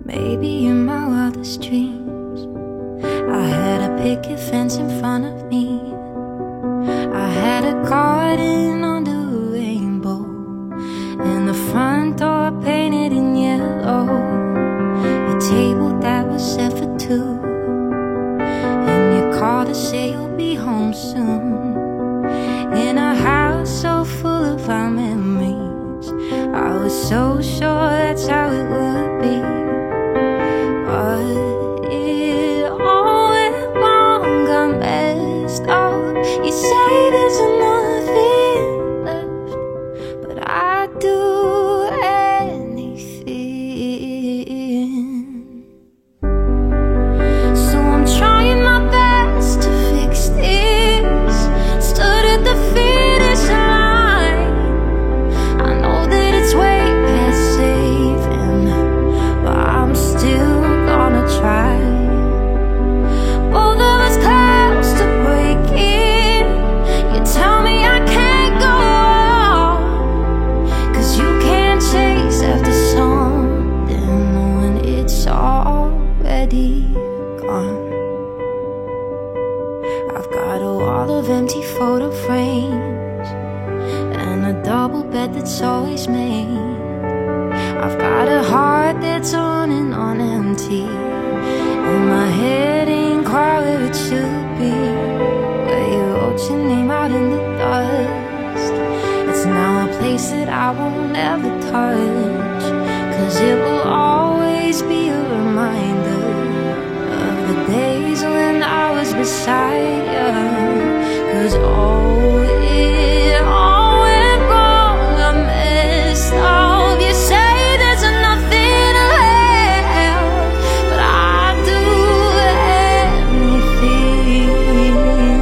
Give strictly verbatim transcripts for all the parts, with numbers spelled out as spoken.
Maybe in my wildest dreams I had a picket fence in front of me. I had a garden under a rainbow, and the front door painted in yellow. A table that was set for two, and you called to say you'll be home soon. In a house so full of our memories, I was so sure that's how it would be. But it all went wrong, got messed up. You say there's nothing left, but I'd do anything. So I'm trying my best to fix this. Stood at the finish line. I know that it's way past saving, but I'm still gonna try. Both of us close to breaking. You tell me I can't go on, 'cause you can't chase after something when it's already gone. I've got a wall of empty photo frames and a double bed that's always made. I've got a heart that's on and on empty, and my head ain't quite where it should be. Where you wrote your name out in the dust, it's now a place that I won't ever touch, 'cause it will always be a reminder of the days when I was beside you. 'Cause oh, it all went wrong, I messed up. You say there's nothing left, but I'd do anything.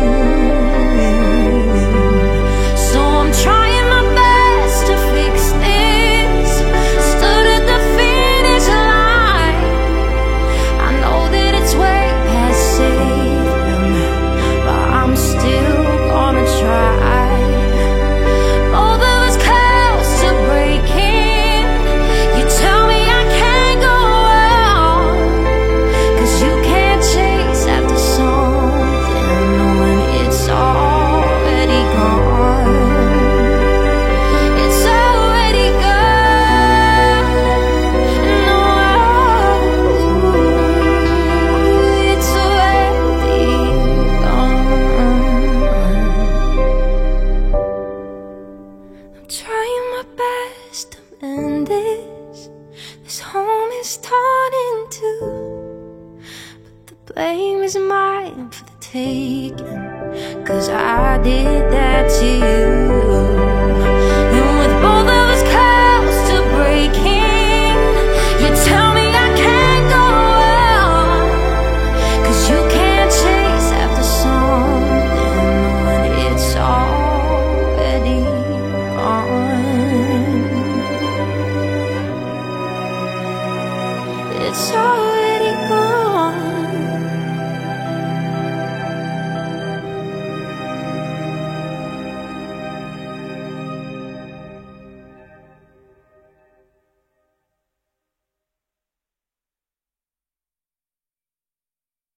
So I'm trying my best to fix this. Stood at the finish line. I know that it's way past saving, but I'm still gonna try. Both of us close to breaking. You tell me I can't go on, 'cause you can't chase after something when it's already gone. It's already gone. No, it's already gone. I'm trying my best to mend this. This home is torn in two, but the blame is mine for the taking, 'cause I did that to you. And with both of us close to breaking, you tell me I can't go on, 'cause you can't chase after something when it's already gone. It's already